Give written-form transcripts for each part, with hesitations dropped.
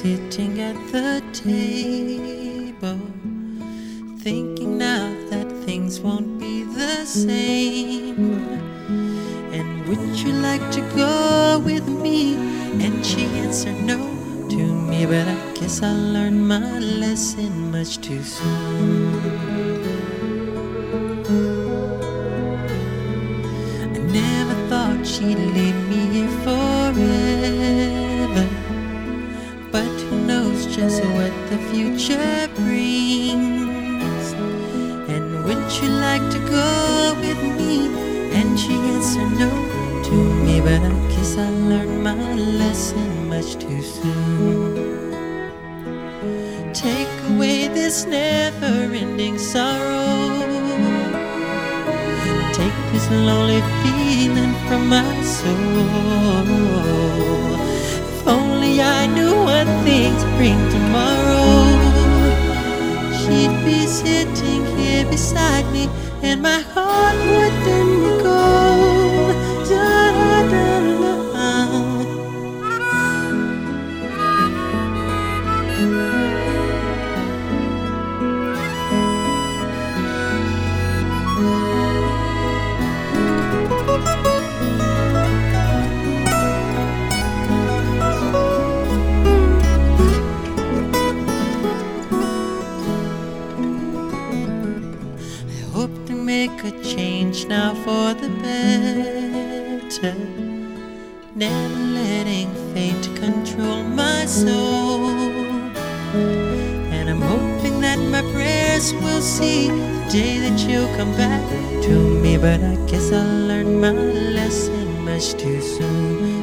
sitting at the table, thinking now that things won't be the same. And would you like to go with me? And she answered no to me, but I guess I learned my lesson much too soon. I never thought she'd leave me here forever, but who knows just what the future brings. And would you like to go with me? And she answered no to me, but I guess I learned my lesson much too soon. Take away this never-ending sorrow, take this lonely feeling from my soul. If only I knew what things bring tomorrow, she'd be sitting here beside me, and my heart wouldn't go. Da-da-da-da. Make a change now for the better, never letting fate control my soul. And I'm hoping that my prayers will see the day that you'll come back to me, but I guess I learned my lesson much too soon.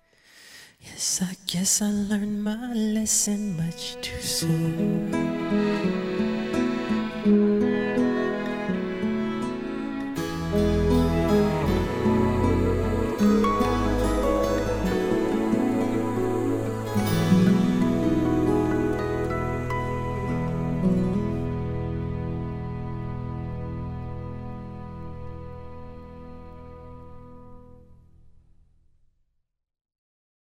Yes, I guess I learned my lesson much too soon.